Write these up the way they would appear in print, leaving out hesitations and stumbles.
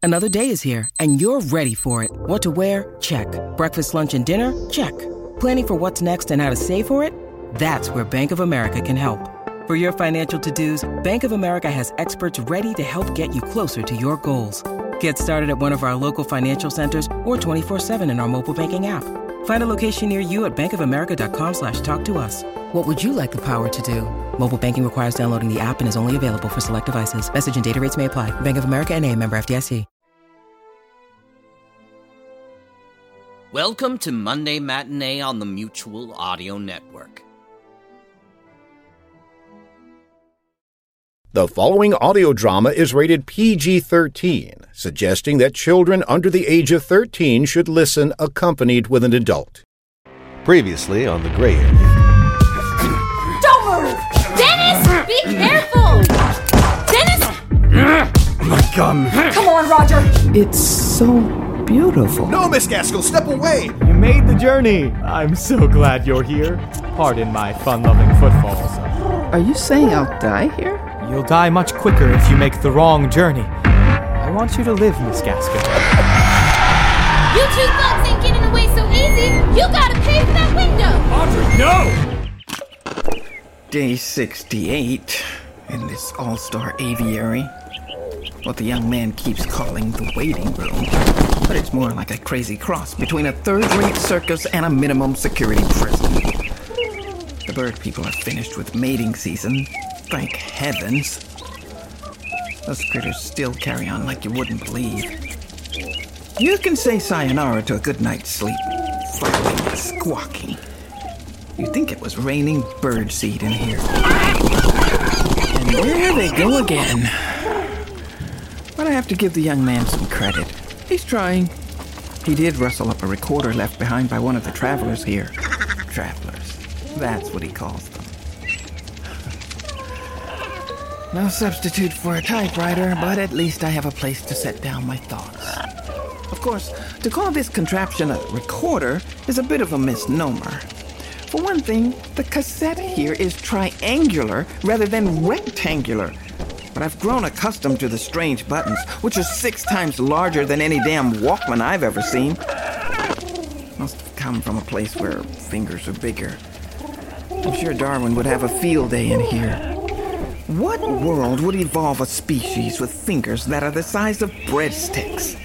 Another day is here, and you're ready for it. What to wear? Check. Breakfast, lunch, and dinner? Check. Planning for what's next and how to save for it? That's where Bank of America can help. For your financial to-dos, Bank of America has experts ready to help get you closer to your goals. Get started at one of our local financial centers or 24/7 in our mobile banking app. Find a location near you at bankofamerica.com/talktous. What would you like the power to do? Mobile banking requires downloading the app and is only available for select devices. Message and data rates may apply. Bank of America N.A., member FDIC. Welcome to Monday Matinee on the Mutual Audio Network. The following audio drama is rated PG-13, suggesting that children under the age of 13 should listen accompanied with an adult. Previously on The Gray Area. Don't move! Dennis! Be careful! Dennis! My gun! Come on, Roger! It's so beautiful. No, Miss Gaskell, step away! You made the journey. I'm so glad you're here. Pardon my fun-loving footfalls. Are you saying I'll die here? You'll die much quicker if you make the wrong journey. I want you to live, Miss Gaskell. You two thugs ain't getting away so easy! You gotta pay for that window! Audrey, no! Day 68 in this all-star aviary. What the young man keeps calling the waiting room. But it's more like a crazy cross between a third-rate circus and a minimum security prison. The bird people are finished with mating season. Thank heavens. Those critters still carry on like you wouldn't believe. You can say sayonara to a good night's sleep, fighting and squawking. You'd think it was raining birdseed in here. And there they go again. But I have to give the young man some credit. He's trying. He did rustle up a recorder left behind by one of the travelers here. Travelers. That's what he calls them. No substitute for a typewriter, but at least I have a place to set down my thoughts. Of course, to call this contraption a recorder is a bit of a misnomer. For one thing, the cassette here is triangular rather than rectangular. But I've grown accustomed to the strange buttons, which are 6 times larger than any damn Walkman I've ever seen. Must have come from a place where fingers are bigger. I'm sure Darwin would have a field day in here. What world would evolve a species with fingers that are the size of breadsticks?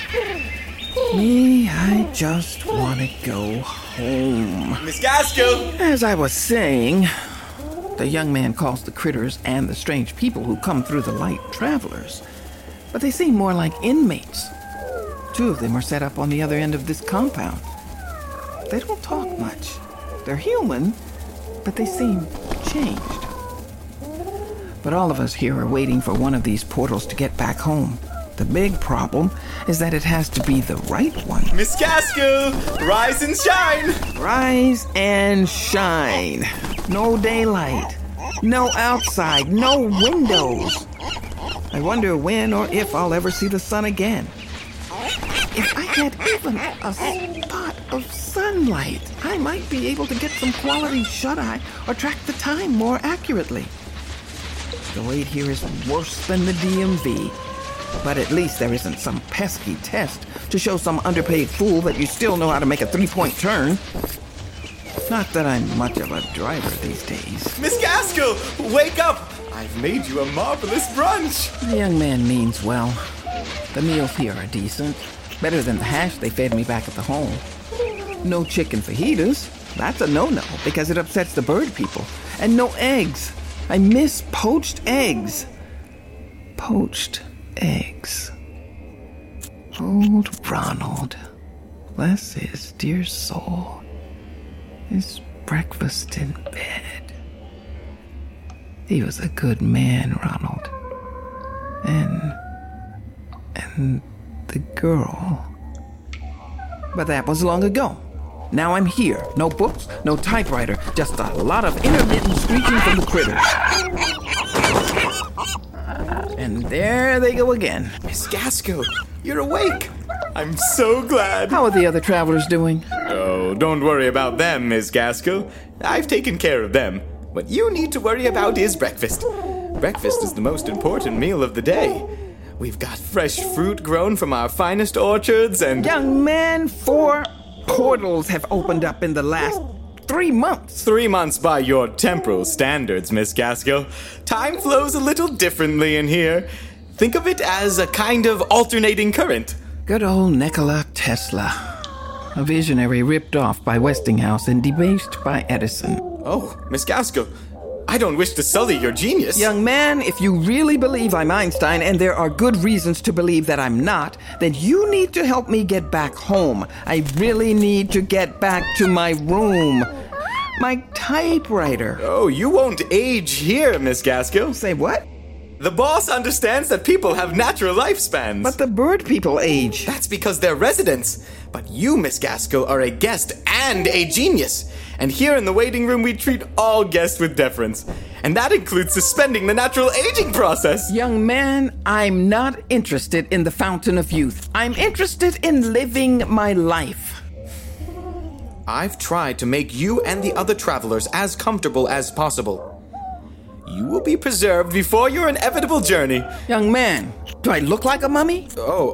Me, I just want to go home. Miss Gaskell! As I was saying, the young man calls the critters and the strange people who come through the light travelers. But they seem more like inmates. 2 of them are set up on the other end of this compound. They don't talk much. They're human, but they seem changed. But all of us here are waiting for one of these portals to get back home. The big problem is that it has to be the right one. Miss Gaskell! Rise and shine! Rise and shine. No daylight. No outside. No windows. I wonder when or if I'll ever see the sun again. If I had even a spot of sunlight, I might be able to get some quality shut-eye or track the time more accurately. The wait here is worse than the DMV. But at least there isn't some pesky test to show some underpaid fool that you still know how to make a 3-point turn. Not that I'm much of a driver these days. Miss Gaskell! Wake up! I've made you a marvelous brunch! The young man means well. The meals here are decent. Better than the hash they fed me back at the home. No chicken fajitas. That's a no-no because it upsets the bird people. And no eggs. I miss poached eggs. Poached eggs. Old Ronald, bless his dear soul, his breakfast in bed. He was a good man, Ronald. And the girl. But that was long ago. Now I'm here. No books, no typewriter, just a lot of intermittent screeching from the critters. And there they go again. Miss Gaskell, you're awake! I'm so glad! How are the other travelers doing? Oh, don't worry about them, Miss Gaskell. I've taken care of them. What you need to worry about is breakfast. Breakfast is the most important meal of the day. We've got fresh fruit grown from our finest orchards and... Young man, 4 portals have opened up in the last 3 months. 3 months by your temporal standards, Miss Gaskell. Time flows a little differently in here. Think of it as a kind of alternating current. Good old Nikola Tesla. A visionary ripped off by Westinghouse and debased by Edison. Oh, Miss Gaskell, I don't wish to sully your genius. Young man, if you really believe I'm Einstein, and there are good reasons to believe that I'm not, then you need to help me get back home. I really need to get back to my room. My typewriter. Oh, you won't age here, Miss Gaskell. Say what? The boss understands that people have natural lifespans. But the bird people age. That's because they're residents. But you, Miss Gaskell, are a guest and a genius. And here in the waiting room, we treat all guests with deference. And that includes suspending the natural aging process. Young man, I'm not interested in the fountain of youth. I'm interested in living my life. I've tried to make you and the other travelers as comfortable as possible. You will be preserved before your inevitable journey. Young man, do I look like a mummy?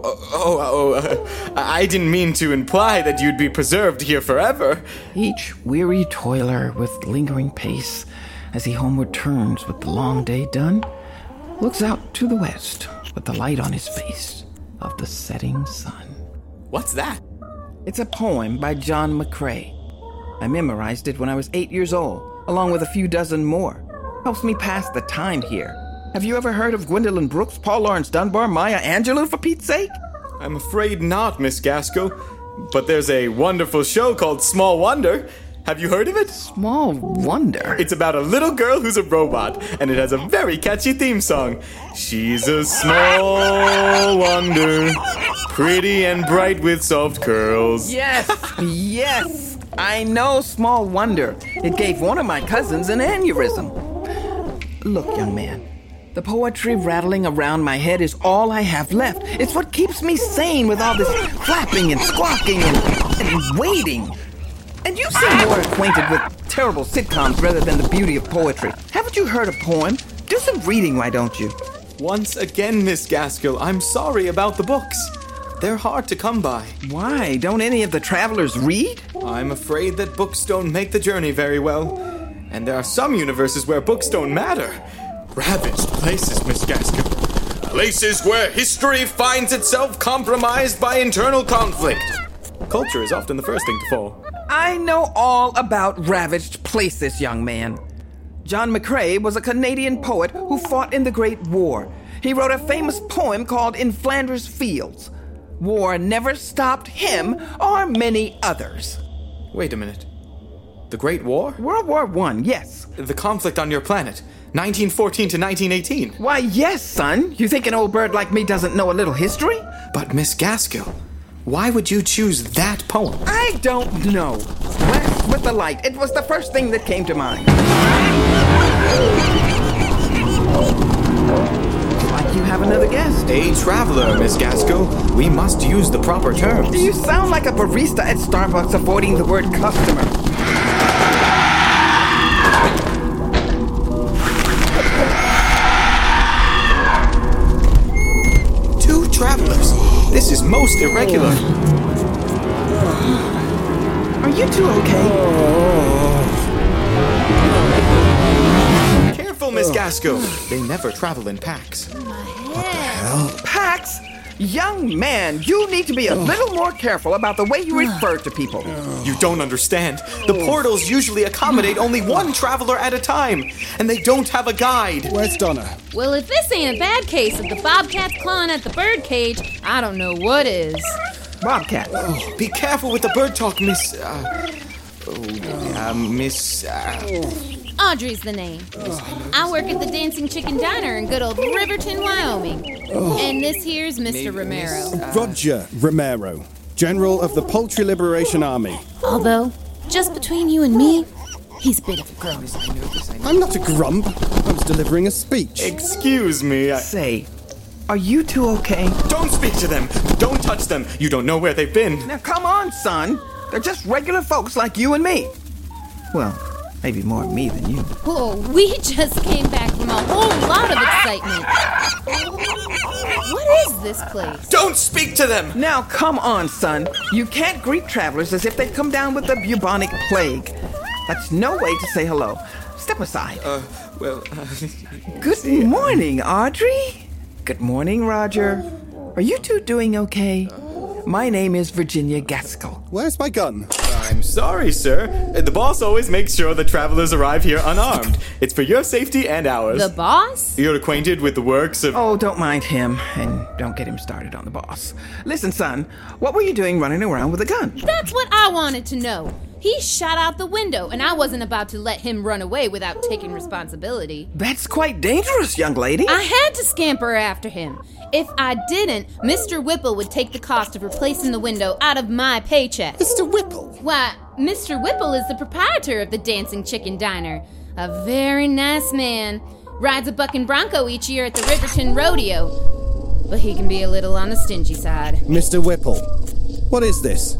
I didn't mean to imply that you'd be preserved here forever. Each weary toiler with lingering pace, as he homeward turns with the long day done, looks out to the west with the light on his face of the setting sun. What's that? It's a poem by John McCrae. I memorized it when I was 8 years old, along with a few dozen more. Helps me pass the time here. Have you ever heard of Gwendolyn Brooks, Paul Laurence Dunbar, Maya Angelou, for Pete's sake? I'm afraid not, Miss Gaskell. But there's a wonderful show called Small Wonder. Have you heard of it? Small Wonder? It's about a little girl who's a robot, and it has a very catchy theme song. She's a small wonder, pretty and bright with soft curls. Yes, yes, I know Small Wonder. It gave one of my cousins an aneurysm. Look, young man, the poetry rattling around my head is all I have left. It's what keeps me sane with all this flapping and squawking and waiting. And you seem more acquainted with terrible sitcoms rather than the beauty of poetry. Haven't you heard a poem? Do some reading, why don't you? Once again, Miss Gaskell, I'm sorry about the books. They're hard to come by. Why? Don't any of the travelers read? I'm afraid that books don't make the journey very well. And there are some universes where books don't matter. Ravaged places, Miss Gaskell. Places where history finds itself compromised by internal conflict. Culture is often the first thing to fall. I know all about ravaged places, young man. John McCrae was a Canadian poet who fought in the Great War. He wrote a famous poem called In Flanders Fields. War never stopped him or many others. Wait a minute. The Great War? World War I, yes. The conflict on your planet, 1914 to 1918. Why, yes, son. You think an old bird like me doesn't know a little history? But Miss Gaskell, why would you choose that poem? I don't know. West with the light. It was the first thing that came to mind. Like you have another guest. A traveler, Miss Gaskell. We must use the proper terms. You sound like a barista at Starbucks avoiding the word customer. Two travelers. This is most irregular. Are you two okay? Careful, Miss Gaskell. They never travel in packs. Packs? Young man, you need to be a little more careful about the way you refer to people. You don't understand. The portals usually accommodate only one traveler at a time, and they don't have a guide. Where's Donna? Well, if this ain't a bad case of the bobcats clawing at the birdcage, I don't know what is. Bobcat. Be careful with the bird talk, Miss... Audrey's the name. I work at the Dancing Chicken Diner in good old Riverton, Wyoming. And this here's Mr. Romero. Roger Romero, General of the Poultry Liberation Army. Although, just between you and me, he's a bit of a grump. I'm not a grump. I was delivering a speech. Excuse me, Say, are you two okay? Don't speak to them! Don't touch them! You don't know where they've been! Now come on, son. They're just regular folks like you and me. Well, Maybe more me than you. Oh, we just came back from a whole lot of excitement. What is this place? Don't speak to them! Now, come on, son. You can't greet travelers as if they'd come down with the bubonic plague. That's no way to say hello. Step aside. Good morning, Audrey. Good morning, Roger. Are you two doing okay? My name is Virginia Gaskell. Where's my gun? I'm sorry, sir. The boss always makes sure the travelers arrive here unarmed. It's for your safety and ours. The boss? You're acquainted with the works of... Oh, don't mind him, and don't get him started on the boss. Listen, son, what were you doing running around with a gun? That's what I wanted to know. He shot out the window, and I wasn't about to let him run away without taking responsibility. That's quite dangerous, young lady. I had to scamper after him. If I didn't, Mr. Whipple would take the cost of replacing the window out of my paycheck. Mr. Whipple? Why, Mr. Whipple is the proprietor of the Dancing Chicken Diner. A very nice man. Rides a bucking bronco each year at the Riverton Rodeo. But he can be a little on the stingy side. Mr. Whipple, what is this,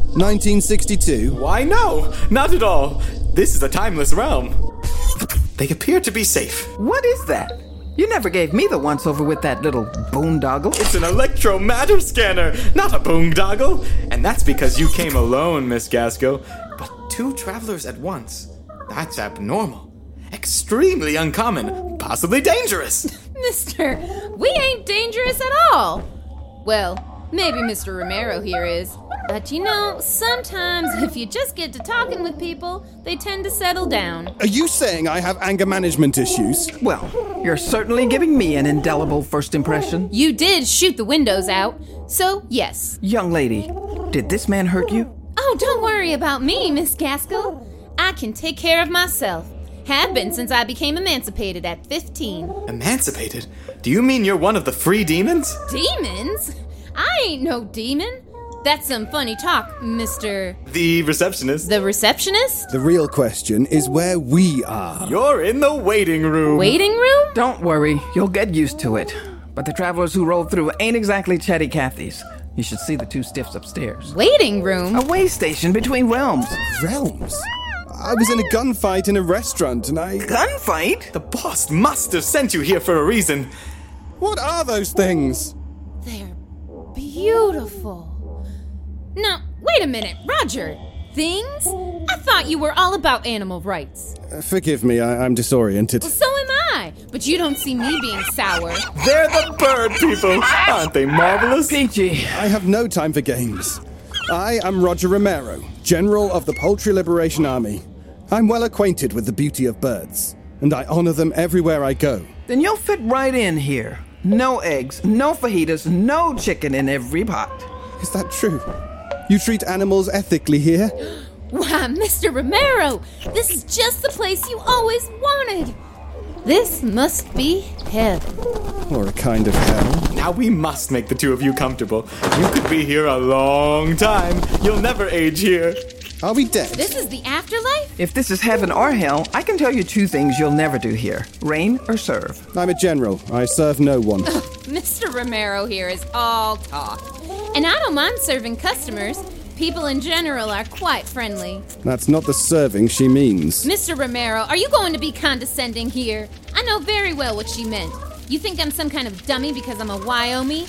1962? Why, no, not at all. This is a timeless realm. They appear to be safe. What is that? You never gave me the once-over with that little boondoggle. It's an electro-matter scanner, not a boondoggle. And that's because you came alone, Miss Gaskell. But 2 travelers at once, that's abnormal. Extremely uncommon, possibly dangerous. Mister, we ain't dangerous at all. Well, maybe Mr. Romero here is. But you know, sometimes if you just get to talking with people, they tend to settle down. Are you saying I have anger management issues? Well, you're certainly giving me an indelible first impression. You did shoot the windows out, so yes. Young lady, did this man hurt you? Oh, don't worry about me, Miss Gaskell. I can take care of myself. Have been since I became emancipated at 15. Emancipated? Do you mean you're one of the free demons? Demons? I ain't no demon. That's some funny talk, Mr. The receptionist. The receptionist? The real question is where we are. You're in the waiting room. Waiting room? Don't worry, you'll get used to it. But the travelers who rolled through ain't exactly chatty Cathy's. You should see the 2 stiffs upstairs. Waiting room? A way station between realms. Realms? I was in a gunfight in a restaurant and I... Gunfight? The boss must have sent you here for a reason. What are those things? They're beautiful. Now, wait a minute, Roger. Things? I thought you were all about animal rights. Forgive me, I'm disoriented. Well, so am I. But you don't see me being sour. They're the bird people. Aren't they marvelous? Peachy. I have no time for games. I am Roger Romero, General of the Poultry Liberation Army. I'm well acquainted with the beauty of birds, and I honor them everywhere I go. Then you'll fit right in here. No eggs, no fajitas, no chicken in every pot. Is that true? You treat animals ethically here? Why, Mr. Romero, this is just the place you always wanted. This must be heaven. Or a kind of hell. Now we must make the 2 of you comfortable. You could be here a long time. You'll never age here. Are we dead? This is the afterlife? If this is heaven or hell, I can tell you 2 things you'll never do here. Reign or serve. I'm a general. I serve no one. Mr. Romero here is all talk. And I don't mind serving customers. People in general are quite friendly. That's not the serving she means. Mr. Romero, are you going to be condescending here? I know very well what she meant. You think I'm some kind of dummy because I'm a Wyoming?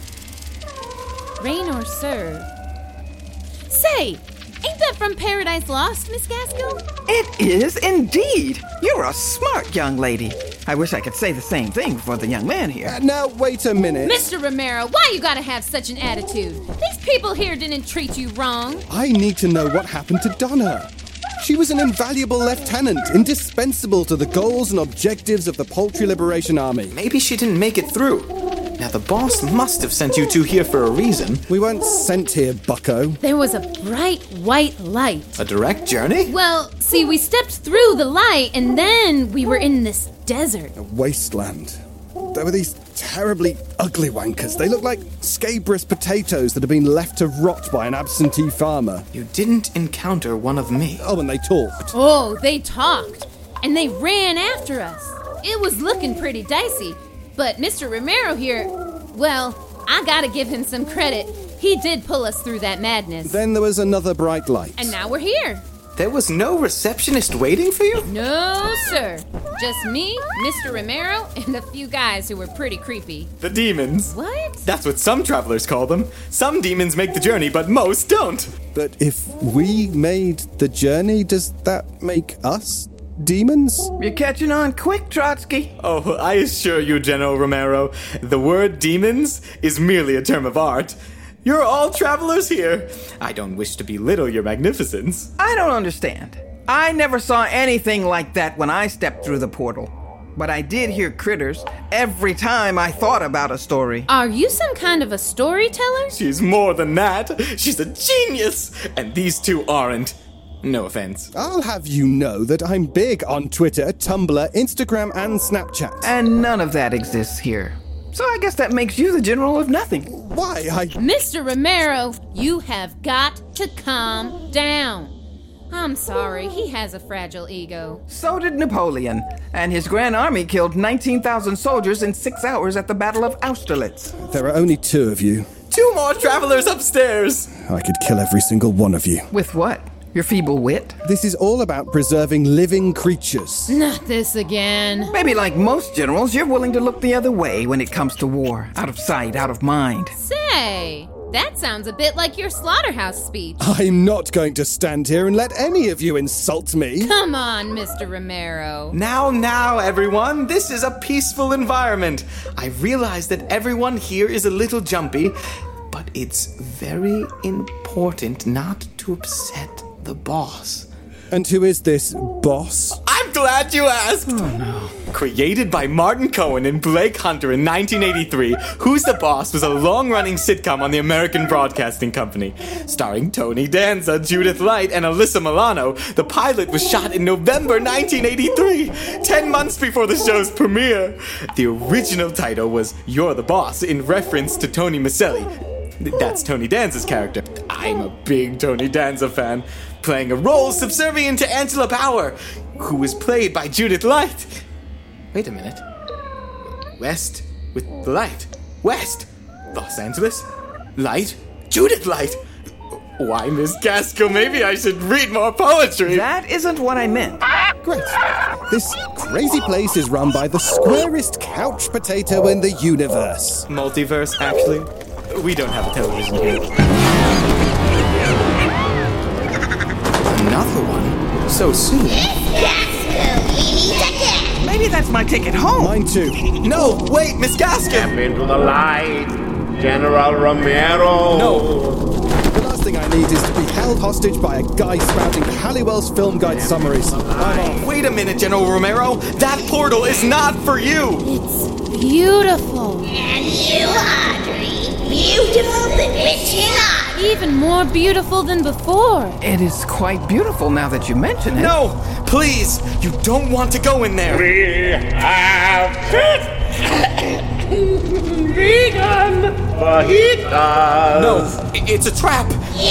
Reign or serve? Say, ain't that from Paradise Lost, Miss Gaskell? It is indeed. You're a smart young lady. I wish I could say the same thing for the young man here. Now, wait a minute. Mr. Romero, why you gotta have such an attitude? These people here didn't treat you wrong. I need to know what happened to Donna. She was an invaluable lieutenant, indispensable to the goals and objectives of the Poultry Liberation Army. Maybe she didn't make it through. Now the boss must have sent you 2 here for a reason. We weren't sent here, bucko. There was a bright white light. A direct journey? Well, see, we stepped through the light and then we were in this desert. A wasteland. There were these terribly ugly wankers. They looked like scabrous potatoes that had been left to rot by an absentee farmer. You didn't encounter one of me. Oh, and they talked. Oh, they talked. And they ran after us. It was looking pretty dicey. But Mr. Romero here, well, I gotta give him some credit. He did pull us through that madness. Then there was another bright light. And now we're here. There was no receptionist waiting for you? No, sir. Just me, Mr. Romero, and a few guys who were pretty creepy. The demons. What? That's what some travelers call them. Some demons make the journey, but most don't. But if we made the journey, does that make us demons? You're catching on quick, Trotsky. Oh, I assure you, General Romero, the word demons is merely a term of art. You're all travelers here. I don't wish to belittle your magnificence. I don't understand. I never saw anything like that when I stepped through the portal. But I did hear critters every time I thought about a story. Are you some kind of a storyteller? She's more than that. She's a genius. And these two aren't. No offense. I'll have you know that I'm big on Twitter, Tumblr, Instagram, and Snapchat. And none of that exists here. So I guess that makes you the general of nothing. Why, Mr. Romero, you have got to calm down. I'm sorry, he has a fragile ego. So did Napoleon, and his grand army killed 19,000 soldiers in 6 hours at the Battle of Austerlitz. There are only 2 of you. 2 more travelers upstairs. I could kill every single one of you. With what? Your feeble wit? This is all about preserving living creatures. Not this again. Maybe like most generals, you're willing to look the other way when it comes to war. Out of sight, out of mind. Say, that sounds a bit like your slaughterhouse speech. I'm not going to stand here and let any of you insult me. Come on, Mr. Romero. Now, everyone. This is a peaceful environment. I realize that everyone here is a little jumpy, but it's very important not to upset the boss. And who is this boss? I'm glad you asked! Oh, no. Created by Martin Cohen and Blake Hunter in 1983, Who's the Boss was a long-running sitcom on the American Broadcasting Company. Starring Tony Danza, Judith Light, and Alyssa Milano, the pilot was shot in November 1983, 10 months before the show's premiere. The original title was You're the Boss, in reference to Tony Maselli. That's Tony Danza's character. I'm a big Tony Danza fan, playing a role subservient to Angela Bauer, who was played by Judith Light. Wait a minute. West with the light. West. Los Angeles. Light. Judith Light. Why, Miss Gaskell, maybe I should read more poetry. That isn't what I meant. Great. This crazy place is run by the squarest couch potato in the universe. Multiverse, actually. We don't have a television here. Another one? So soon? Maybe that's my ticket home. Mine too. No, wait, Miss Gaskell! Step into the light, General Romero. No. The last thing I need is to be held hostage by a guy spouting Halliwell's film guide summaries. I'm off. Wait a minute, General Romero. That portal is not for you. It's beautiful. And you, Audrey. Beautiful, bewitching Audrey. Even more beautiful than before. It is quite beautiful now that you mention it. No, please. You don't want to go in there. We have vegan fajitas. No, it's a trap.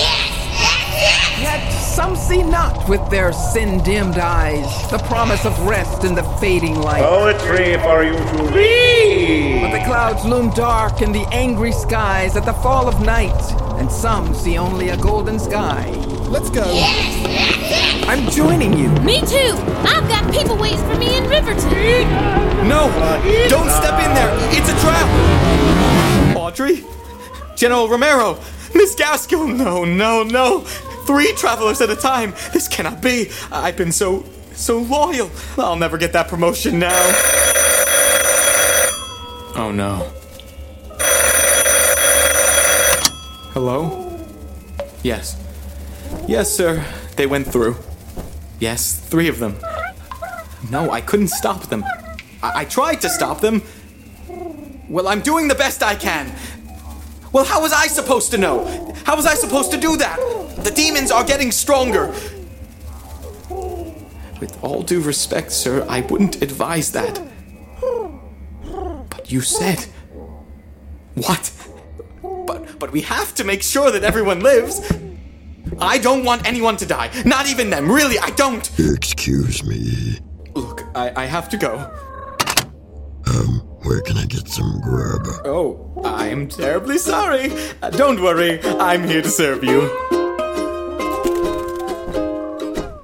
Yet some see not with their sin-dimmed eyes the promise of rest in the fading light. Poetry for you to read. But the clouds loom dark in the angry skies at the fall of night, and some see only a golden sky. Let's go. I'm joining you. Me too. I've got people waiting for me in Riverton. No, don't step in there. It's a trap. Audrey? General Romero? Miss Gaskell? No. 3 travelers at a time. This cannot be. I've been so loyal. I'll never get that promotion now. Oh no. Hello? Yes. Yes, sir. They went through. Yes, 3 of them. No, I couldn't stop them. I tried to stop them. Well, I'm doing the best I can. Well, how was I supposed to know? How was I supposed to do that? The demons are getting stronger. With all due respect, sir, I wouldn't advise that. But you said... What? But we have to make sure that everyone lives. I don't want anyone to die. Not even them. Really, I don't. Excuse me. Look, I have to go. Where can I get some grub? Oh, I'm terribly sorry. Don't worry, I'm here to serve you.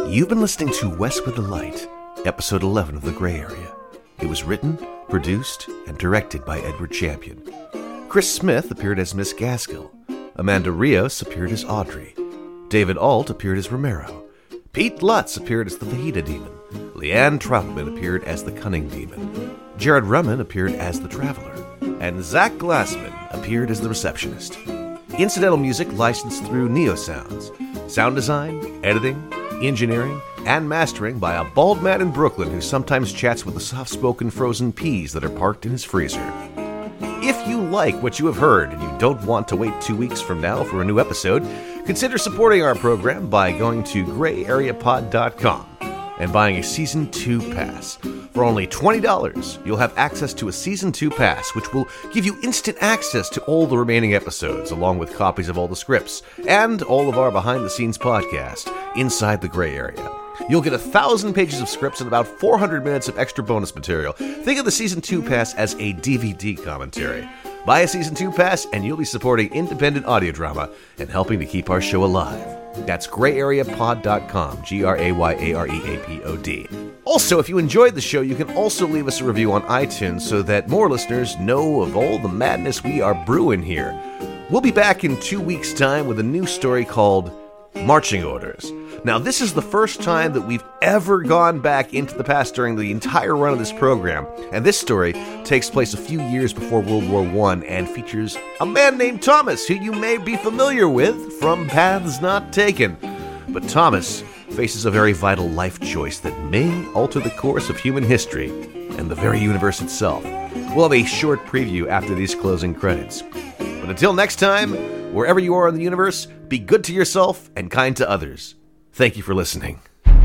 You've been listening to West with the Light, episode 11 of The Gray Area. It was written, produced, and directed by Edward Champion. Chris Smith appeared as Miss Gaskell. Amanda Rios appeared as Audrey. David Alt appeared as Romero. Pete Lutz appeared as the Vahida Demon. Leanne Troutman appeared as the Cunning Demon. Jared Rumman appeared as the Traveler. And Zach Glassman appeared as the Receptionist. Incidental music licensed through Neosounds. Sound design, editing, engineering, and mastering by a bald man in Brooklyn who sometimes chats with the soft-spoken frozen peas that are parked in his freezer. If you like what you have heard and you don't want to wait 2 weeks from now for a new episode, consider supporting our program by going to grayareapod.com and buying a Season 2 pass. For only $20, you'll have access to a Season 2 pass, which will give you instant access to all the remaining episodes, along with copies of all the scripts, and all of our behind-the-scenes podcast, Inside the Gray Area. You'll get 1,000 pages of scripts and about 400 minutes of extra bonus material. Think of the Season 2 pass as a DVD commentary. Buy a Season 2 pass and you'll be supporting independent audio drama and helping to keep our show alive. That's grayareapod.com, grayareapod. Also, if you enjoyed the show, you can also leave us a review on iTunes so that more listeners know of all the madness we are brewing here. We'll be back in 2 weeks' time with a new story called Marching Orders. Now, this is the first time that we've ever gone back into the past during the entire run of this program, and this story takes place a few years before World War I and features a man named Thomas, who you may be familiar with from Paths Not Taken. But Thomas faces a very vital life choice that may alter the course of human history and the very universe itself. We'll have a short preview after these closing credits. But until next time, wherever you are in the universe, be good to yourself and kind to others. Thank you for listening.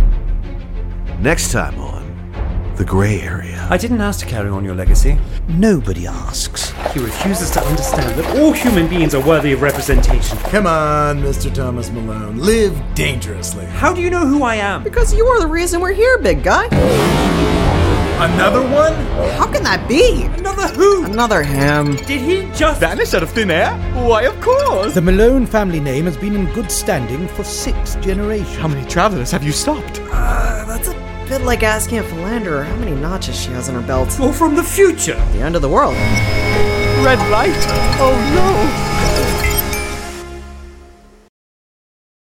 Next time on The Gray Area. I didn't ask to carry on your legacy. Nobody asks. He refuses to understand that all human beings are worthy of representation. Come on, Mr. Thomas Malone. Live dangerously. How do you know who I am? Because you are the reason we're here, big guy. Another one? How can that be? Another who? Another him. Did he just vanish out of thin air? Why, of course! The Malone family name has been in good standing for 6 generations. How many travelers have you stopped? That's a bit like asking a philanderer how many notches she has in her belt. Or from the future. The end of the world. Red light? Oh no!